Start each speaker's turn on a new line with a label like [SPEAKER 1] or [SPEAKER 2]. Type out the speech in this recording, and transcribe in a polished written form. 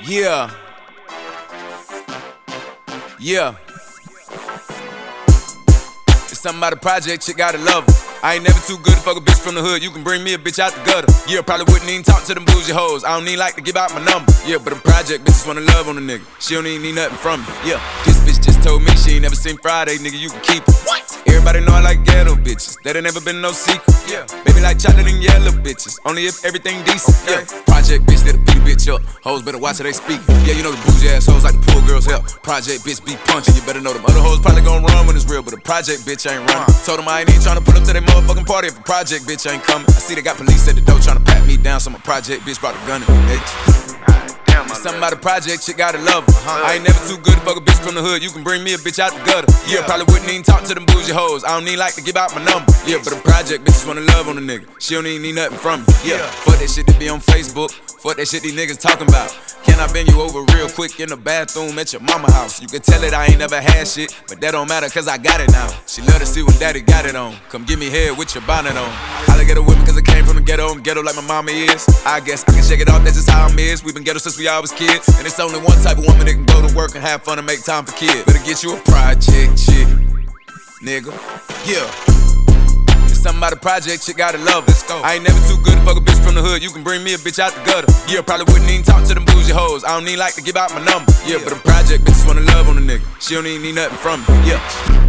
[SPEAKER 1] Yeah. Yeah. It's something about a project, chick gotta love her. I ain't never too good to fuck a bitch from the hood. You can bring me a bitch out the gutter. Yeah, probably wouldn't even talk to them bougie hoes. I don't even like to give out my number. Yeah, but them project bitches wanna love on a nigga. She don't even need nothing from me. Yeah, this bitch just told me she ain't never seen Friday, nigga, you can keep it. What? Everybody know I like ghetto bitches. That ain't never been no secret. Yeah, baby like chocolate and yellow bitches. Only if everything decent. Okay. Yeah, project bitch that'll beat a bitch up. Hoes better watch how they speak. Yeah, you know the bougie ass hoes like the poor girls help. Project bitch be punching. You better know them other hoes probably gon' run when it's real, but a project bitch ain't running. Told them I ain't even tryna pull up to their motherfucking party if a project bitch ain't coming. I see they got police at the door tryna pat me down, so my project bitch brought a gun in me, something about a project, chick gotta love her. I ain't never too good to fuck a bitch from the hood. You can bring me a bitch out the gutter. Yeah, probably wouldn't even talk to them bougie hoes. I don't even like to give out my number. Yeah, but a project bitches wanna love on a nigga. She don't even need nothing from me. Yeah, fuck that shit that be on Facebook. Fuck that shit these niggas talking about. Can I bend you over real quick in the bathroom at your mama house? You can tell it I ain't never had shit, but that don't matter cause I got it now. She love to see when daddy got it on. Come give me head with your bonnet on. I like ghetto women cause I came from the ghetto. I'm ghetto like my mama is. I guess I can shake it off, that's just how I'm is. We been ghetto since we all was kids. And it's only one type of woman that can go to work and have fun and make time for kids. Better get you a project chick, nigga. Yeah. Something about a project, chick gotta love it. I ain't never too good to fuck a bitch from the hood. You can bring me a bitch out the gutter. Yeah, probably wouldn't even talk to them bougie hoes. I don't even like to give out my number. Yeah, but a project bitches wanna love on a nigga. She don't even need nothing from me. Yeah.